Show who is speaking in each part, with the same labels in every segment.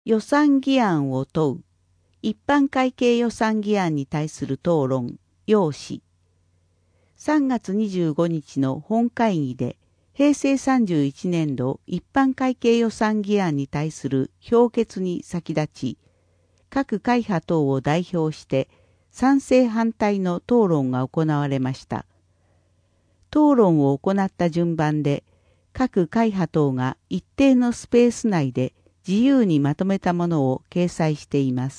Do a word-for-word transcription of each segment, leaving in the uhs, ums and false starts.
Speaker 1: 予算議案を問う。一般会計予算議案に対する討論、要旨。さんがつにじゅうごにちの本会議で、平成さんじゅういちねん度一般会計予算議案に対する評決に先立ち、各会派等を代表して賛成反対の討論が行われました。討論を行った順番で、各会派等が一定のスペース内で自由にまとめたものを掲載しています。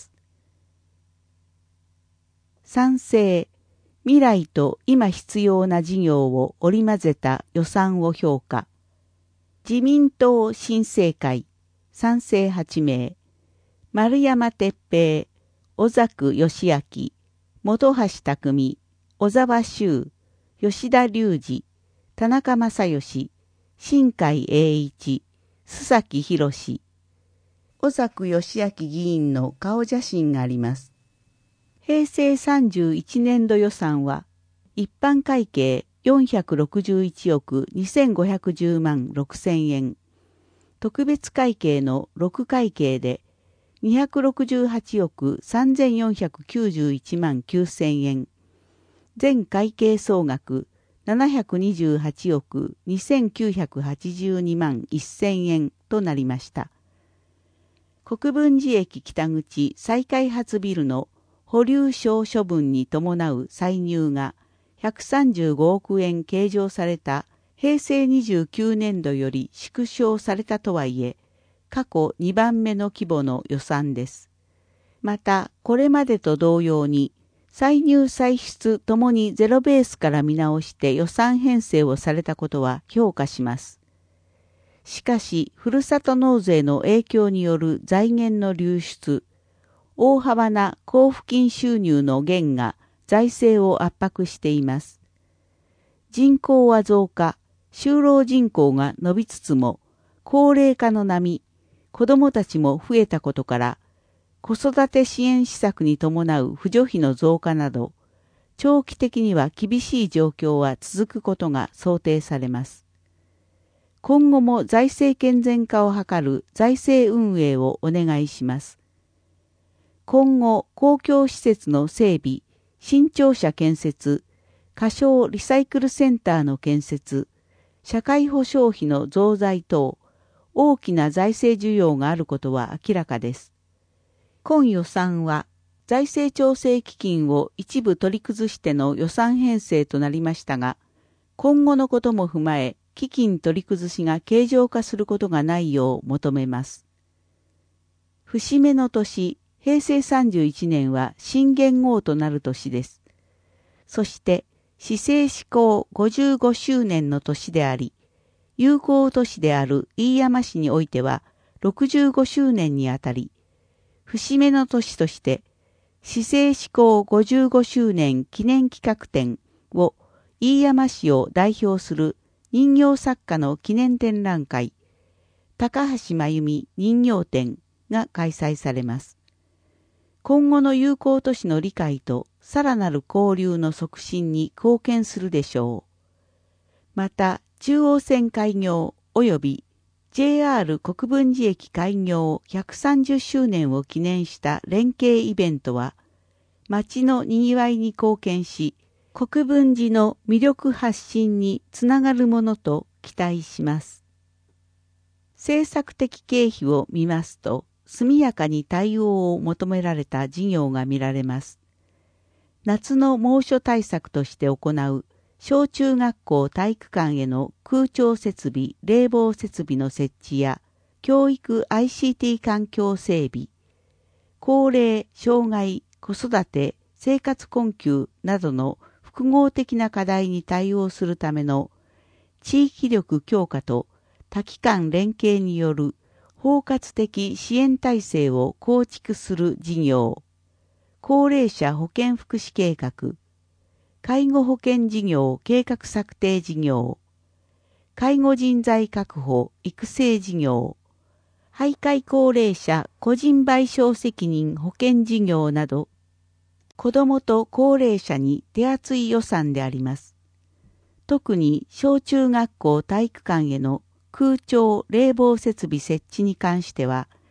Speaker 1: 賛成、未来と今必要な事業を織り交ぜた予算を評価。自民党新政会、賛成はちめい。丸山哲平、小作義明、本橋匠、小沢修、吉田隆二、田中正義、新海英一、須崎博史。小作義明議員の顔写真があります。平成さんじゅういちねん度予算は、一般会計よんひゃくろくじゅういちおくにせんごひゃくじゅうまんろくせんえん、特別会計のろく会計でにひゃくろくじゅうはちおくさんぜんよんひゃくきゅうじゅういちまんきゅうせんえん、全会計総額ななひゃくにじゅうはちおくにせんきゅうひゃくはちじゅうにまんせんえんとなりました。国分寺駅北口再開発ビルの保留償処分に伴う歳入がひゃくさんじゅうごおくえん計上された平成にじゅうきゅうねん度より縮小されたとはいえ、過去にばんめの規模の予算です。また、これまでと同様に、歳入歳出ともにゼロベースから見直して予算編成をされたことは評価します。しかし、ふるさと納税の影響による財源の流出、大幅な交付金収入の減が財政を圧迫しています。人口は増加、就労人口が伸びつつも、高齢化の波、子どもたちも増えたことから、子育て支援施策に伴う扶助費の増加など、長期的には厳しい状況は続くことが想定されます。今後も財政健全化を図る財政運営をお願いします。今後、公共施設の整備、新庁舎建設、仮称リサイクルセンターの建設、社会保障費の増財等、大きな財政需要があることは明らかです。今予算は、財政調整基金を一部取り崩しての予算編成となりましたが、今後のことも踏まえ、基金取り崩しが形状化することがないよう求めます。節目の年、平成さんじゅういちねんは新元号となる年です。そして、市政施行ごじゅうごしゅうねんの年であり、友好都市である飯山市においてはろくじゅうごしゅうねんにあたり、節目の年として、市政施行ごじゅうごしゅうねん記念企画展を飯山市を代表する人形作家の記念展覧会、高橋真由美人形展が開催されます。今後の友好都市の理解とさらなる交流の促進に貢献するでしょう。また、中央線開業及び ジェイアール 国分寺駅開業ひゃくさんじゅっしゅうねんを記念した連携イベントは、街の賑わいに貢献し、国分寺の魅力発信につながるものと期待します。政策的経費を見ますと、速やかに対応を求められた事業が見られます。夏の猛暑対策として行う小中学校体育館への空調設備、冷房設備の設置や教育 アイシーティー 環境整備、高齢、障害、子育て、生活困窮などの複合的な課題に対応するための地域力強化と多機関連携による包括的支援体制を構築する事業、高齢者保健福祉計画、介護保険事業計画策定事業、介護人材確保育成事業、徘徊高齢者個人賠償責任保険事業など、子どもと高齢者に手厚い予算であります。特に小中学校体育館への空調冷房設備設置に関しては、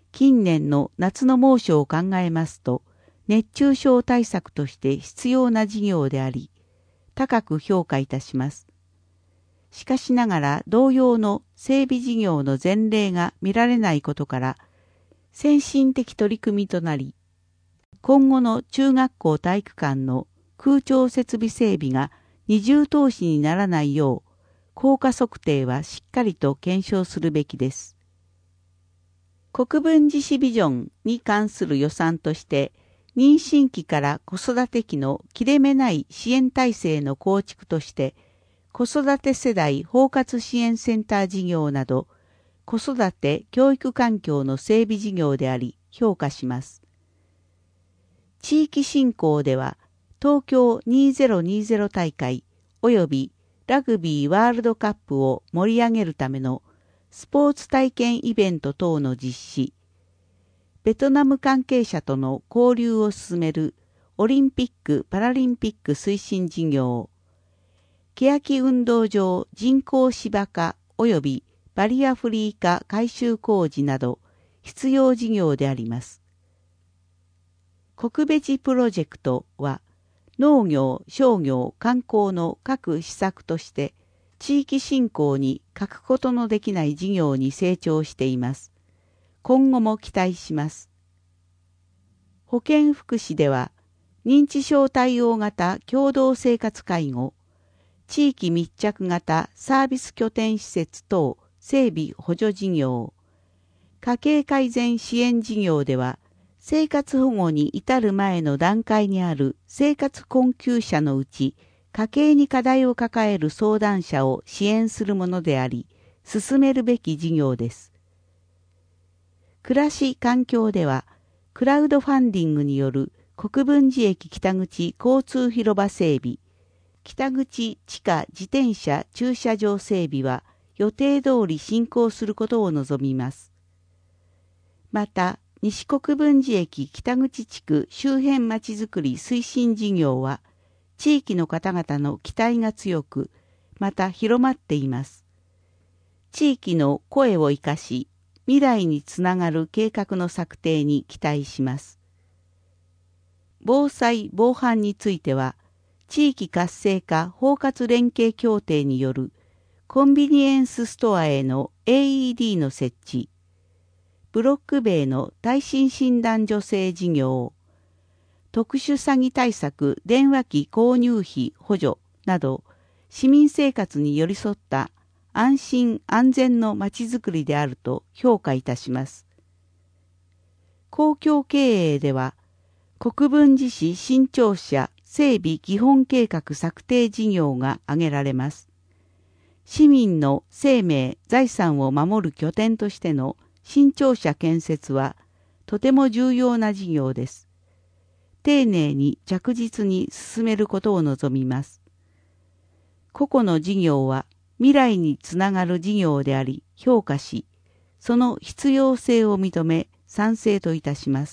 Speaker 1: 近年の夏の猛暑を考えますと、熱中症対策として必要な事業であり、高く評価いたします。しかしながら同様の整備事業の前例が見られないことから、先進的取り組みとなり、今後の中学校体育館の空調設備整備が二重投資にならないよう、効果測定はしっかりと検証するべきです。国分寺市ビジョンに関する予算として、妊娠期から子育て期の切れ目ない支援体制の構築として、子育て世代包括支援センター事業など、子育て教育環境の整備事業であり、評価します。地域振興では、東京にせんにじゅう大会及びラグビーワールドカップを盛り上げるためのスポーツ体験イベント等の実施、ベトナム関係者との交流を進めるオリンピック・パラリンピック推進事業、欅運動場人工芝化及びバリアフリー化改修工事など必要事業であります。国べじプロジェクトは農業、商業、観光の各施策として地域振興に欠くことのできない事業に成長しています。今後も期待します。保健福祉では認知症対応型共同生活介護、地域密着型サービス拠点施設等整備補助事業、家計改善支援事業では、生活保護に至る前の段階にある生活困窮者のうち、家計に課題を抱える相談者を支援するものであり、進めるべき事業です。暮らし環境では、クラウドファンディングによる国分寺駅北口交通広場整備、北口地下自転車駐車場整備は予定通り進行することを望みます。また、西国分寺駅北口地区周辺まちづくり推進事業は、地域の方々の期待が強く、また広まっています。地域の声を生かし、未来につながる計画の策定に期待します。防災・防犯については、地域活性化包括連携協定によるコンビニエンスストアへの エーイーディー の設置、ブロック塀の耐震診断助成事業、特殊詐欺対策電話機購入費補助など、市民生活に寄り添った安心安全のまちづくりであると評価いたします。公共経営では、国分寺市新庁舎整備基本計画策定事業が挙げられます。市民の生命、財産を守る拠点としての新庁舎建設はとても重要な事業です。丁寧に着実に進めることを望みます。個々の事業は未来につながる事業であり評価し、その必要性を認め賛成といたします。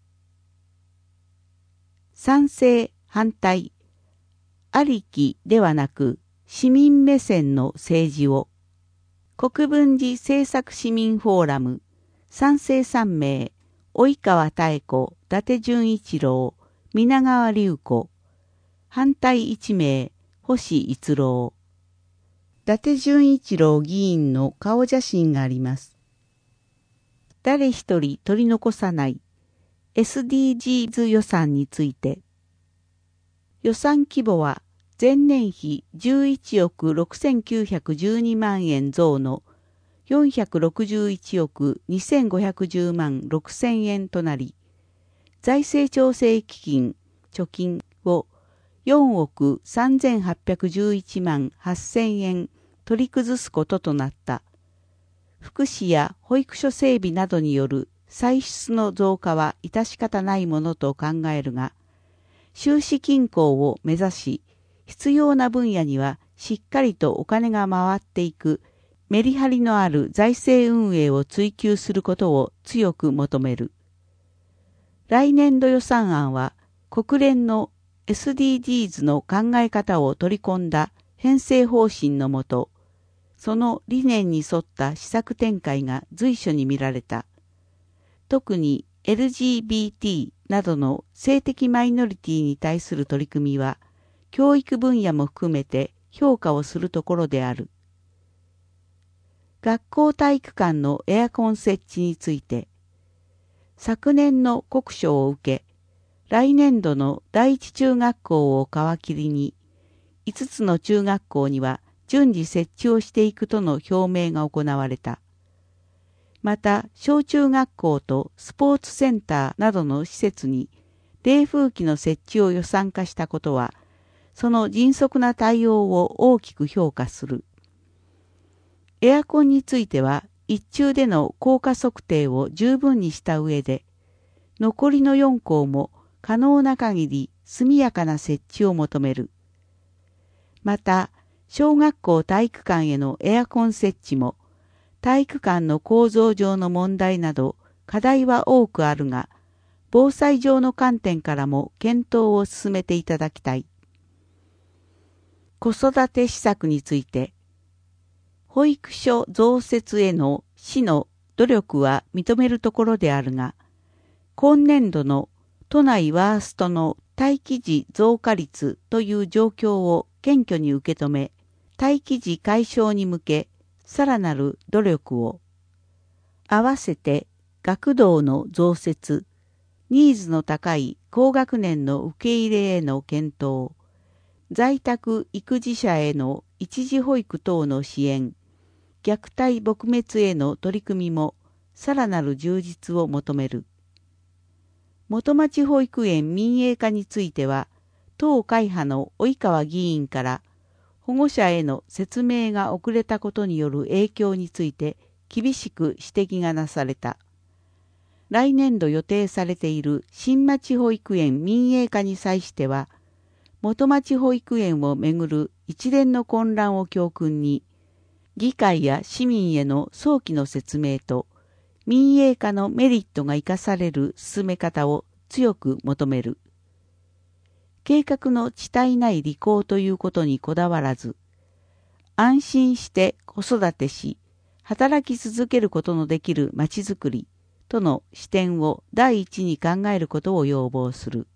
Speaker 1: 賛成、反対、ありきではなく市民目線の政治を。国分寺政策市民フォーラム、賛成さん名、及川妙子、伊達純一郎、皆川隆子、反対いち名、星逸郎。伊達純一郎議員の顔写真があります。誰一人取り残さない エスディージーズ 予算について。予算規模は前年比じゅういちおくろくせんきゅうひゃくじゅうにまん円増のよんひゃくろくじゅういちおくにせんごひゃくじゅうまんろくせん円となり、財政調整基金貯金をよんおくさんぜんはっぴゃくじゅういちまんはっせん円取り崩すこととなった。福祉や保育所整備などによる歳出の増加は致し方ないものと考えるが、収支均衡を目指し、必要な分野にはしっかりとお金が回っていくメリハリのある財政運営を追求することを強く求める。来年度予算案は国連の エスディージーズ の考え方を取り込んだ編成方針のもと、その理念に沿った施策展開が随所に見られた。 特に エルジービーティー などの性的マイノリティに対する取り組みは、教育分野も含めて評価をするところである。学校体育館のエアコン設置について、昨年の国書を受け、来年度の第一中学校を皮切りに、いつつの中学校には順次設置をしていくとの表明が行われた。また、小中学校とスポーツセンターなどの施設に冷風機の設置を予算化したことは、その迅速な対応を大きく評価する。エアコンについては、一中での効果測定を十分にした上で、残りのよん校も可能な限り速やかな設置を求める。また、小学校体育館へのエアコン設置も、体育館の構造上の問題など課題は多くあるが、防災上の観点からも検討を進めていただきたい。子育て施策について、保育所増設への市の努力は認めるところであるが、今年度の都内ワーストの待機児増加率という状況を謙虚に受け止め、待機児解消に向け、さらなる努力を。合わせて学童の増設、ニーズの高い高学年の受け入れへの検討、在宅育児者への一時保育等の支援、虐待撲滅への取り組みもさらなる充実を求める。元町保育園民営化については、党会派の及川議員から保護者への説明が遅れたことによる影響について厳しく指摘がなされた。来年度予定されている新町保育園民営化に際しては、元町保育園をめぐる一連の混乱を教訓に、議会や市民への早期の説明と民営化のメリットが生かされる進め方を強く求める。計画の遅滞ない履行ということにこだわらず、安心して子育てし、働き続けることのできるまちづくりとの視点を第一に考えることを要望する。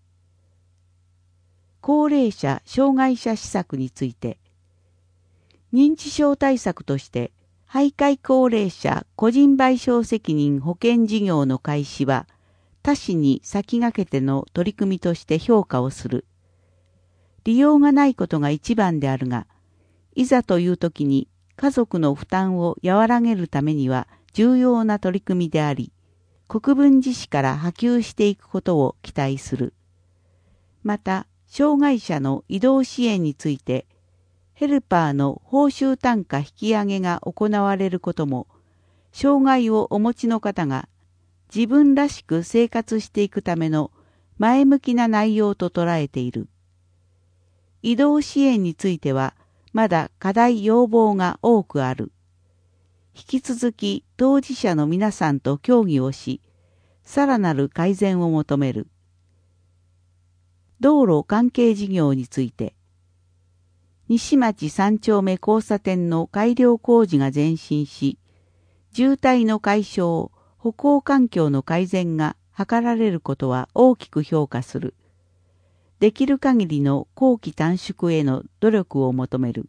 Speaker 1: 高齢者・障害者施策について、認知症対策として、徘徊高齢者個人賠償責任保険事業の開始は、他市に先駆けての取り組みとして評価をする。利用がないことが一番であるが、いざという時に家族の負担を和らげるためには重要な取り組みであり、国分寺市から波及していくことを期待する。また、障害者の移動支援について、ヘルパーの報酬単価引き上げが行われることも、障害をお持ちの方が自分らしく生活していくための前向きな内容と捉えている。移動支援については、まだ課題要望が多くある。引き続き当事者の皆さんと協議をし、さらなる改善を求める。道路関係事業について、西町三丁目交差点の改良工事が前進し、渋滞の解消、歩行環境の改善が図られることは大きく評価する。できる限りの工期短縮への努力を求める。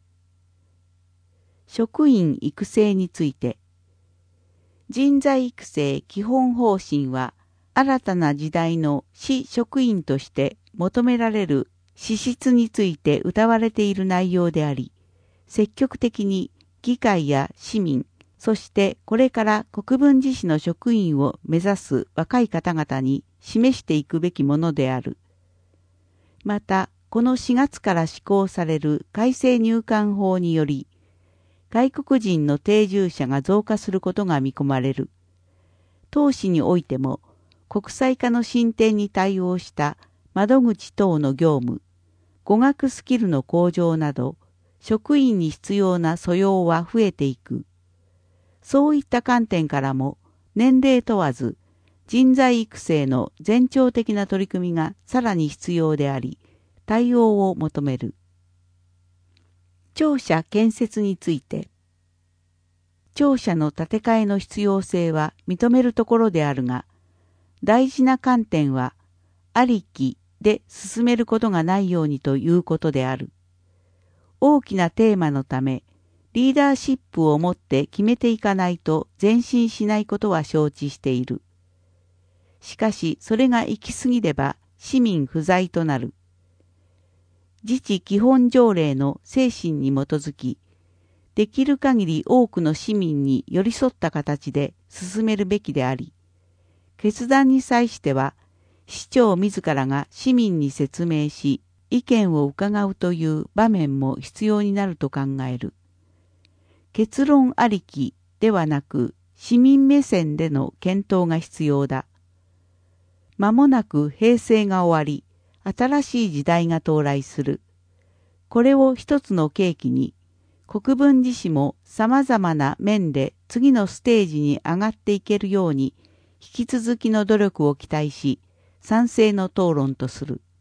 Speaker 1: 職員育成について、人材育成基本方針は、新たな時代の市職員として求められる資質について謳われている内容であり、積極的に議会や市民、そしてこれから国分寺市の職員を目指す若い方々に示していくべきものである。また、このしがつから施行される改正入管法により、外国人の定住者が増加することが見込まれる。当市においても、国際化の進展に対応した窓口等の業務、語学スキルの向上など、職員に必要な素養は増えていく。そういった観点からも、年齢問わず、人材育成の前兆的な取り組みがさらに必要であり、対応を求める。庁舎建設について、庁舎の建て替えの必要性は認めるところであるが、 大事な観点は、ありきで進めることがないようにということである。大きなテーマのため、リーダーシップを持って決めていかないと前進しないことは承知している。しかし、それが行き過ぎれば市民不在となる。自治基本条例の精神に基づき、できる限り多くの市民に寄り添った形で進めるべきであり、決断に際しては、市長自らが市民に説明し、意見を伺うという場面も必要になると考える。結論ありきではなく、市民目線での検討が必要だ。間もなく平成が終わり、新しい時代が到来する。これを一つの契機に、国分寺市も様々な面で次のステージに上がっていけるように、引き続きの努力を期待し、賛成の討論とする。